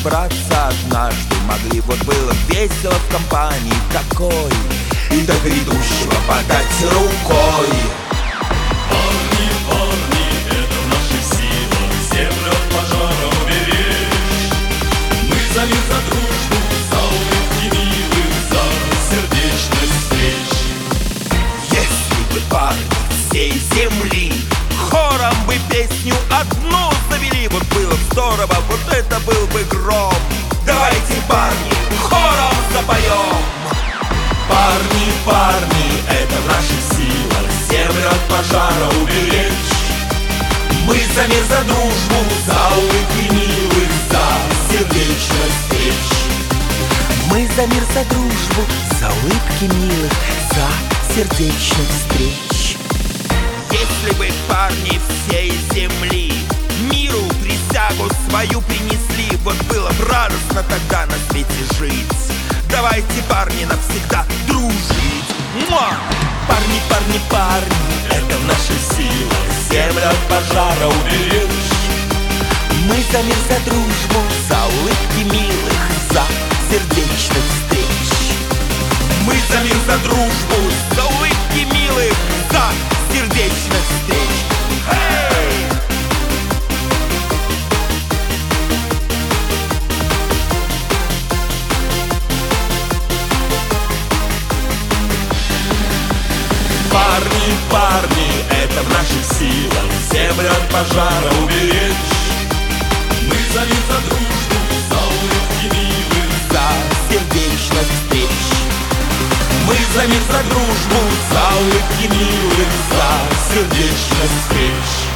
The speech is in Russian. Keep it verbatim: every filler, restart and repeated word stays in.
собраться однажды могли. Вот было весело в компании такой, и до грядущего подать рукой. Парни, парни, это в наших силах землю от пожара уберечь. Мы за мир, за дружбу, за улыбки милых, за сердечность встреч. Если бы парни всей земли хором бы песню одну завели, вот было бы здорово, вот это был бы гром. Давайте, парни, хором запоем. Парни, парни, это в наших силах землю от пожара уберечь. Мы за мир, за дружбу, За улыбки милых, за сердечность встреч. мы за мир, за дружбу, за улыбки милых, за сердечных встреч. Если бы парни всей земли миру присягу свою принесли, вот было бы радостно тогда на свете жить. Давайте, парни, навсегда дружить. Муа! Парни, парни, парни, Это в наших силах землю от пожара уберечь. мы за мир, за дружбу, за улыбки милых, за сердечных встреч. Мы за мир, за дружбу, за улыбки милых, за сердечных встреч. Эй! Парни, парни, это в наших силах землю от пожара уберечь. Мы за мир, за дружбу, за улыбки милых, За сердечных встреч. мы за мир, за дружбу, за улыбки милых, за сердечность встреч.